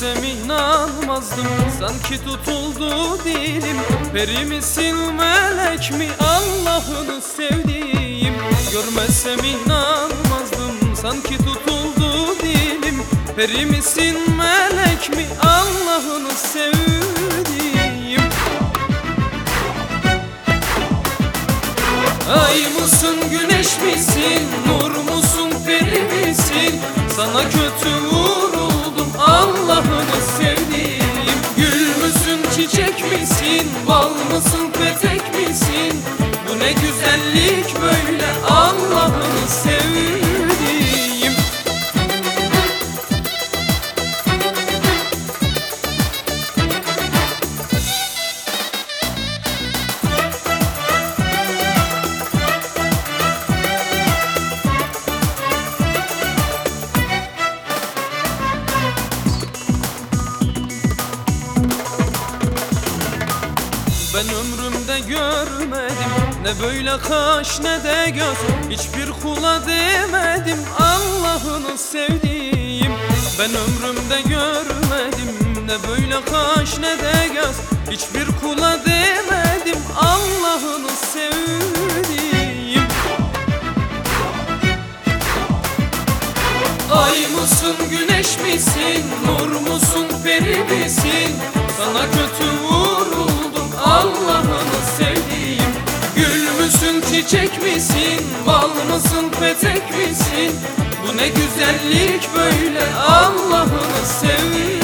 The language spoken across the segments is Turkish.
Görmesem inanmazdım, sanki tutuldu dilim. Peri misin melek mi Allah'ını sevdiğim? Görmesem inanmazdım, sanki tutuldu dilim. Peri misin melek mi Allah'ını sevdiğim? Ay mısın güneş misin, nur musun peri misin? Sana kötü vuruldum Allah'ını sevdiğim. Gül müsün çiçek misin, bal mısın petek misin? Bu ne güzellik böyle Allah'ını sevdiğim. Ben ömrümde görmedim ne böyle kaş ne de göz. Hiçbir kula demedim Allah'ını sevdiğim. Ben ömrümde görmedim ne böyle kaş ne de göz. Hiçbir kula demedim Allah'ını sevdiğim. Ay mısın güneş misin, nur musun peri misin? Sana kötü vuruldum Allah'ını sevdiğim. Gül müsün çiçek misin, bal mısın petek misin? Bu ne güzellik böyle Allah'ını sevdiğim.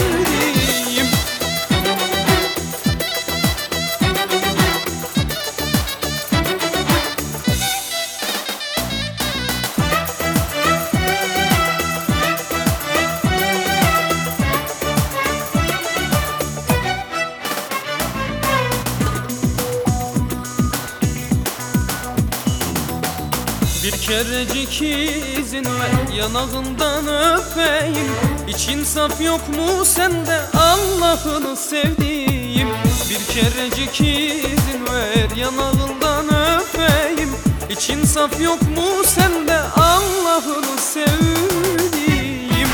Bir kerecik izin ver, yanağından öpeyim. Hiç insaf yok mu sende Allah'ını sevdiğim? Bir kerecik izin ver, yanağından öpeyim. Hiç insaf yok mu sende Allah'ını sevdiğim?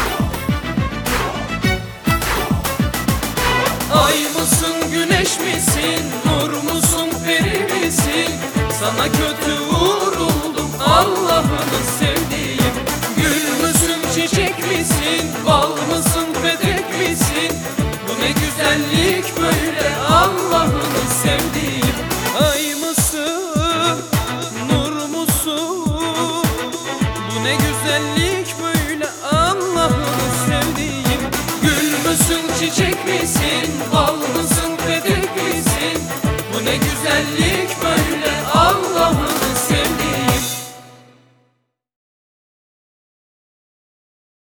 Ay mısın güneş misin, nur musun peri misin? Sana kötü vuruldum Allah'ını sevdiğim. Gül müsün çiçek misin, bal mısın petek misin? Bu ne güzellik böyle Allah'ını sevdiğim. Ay mısın, nur musun? Bu ne güzellik böyle Allah'ını sevdiğim. Gül müsün çiçek misin?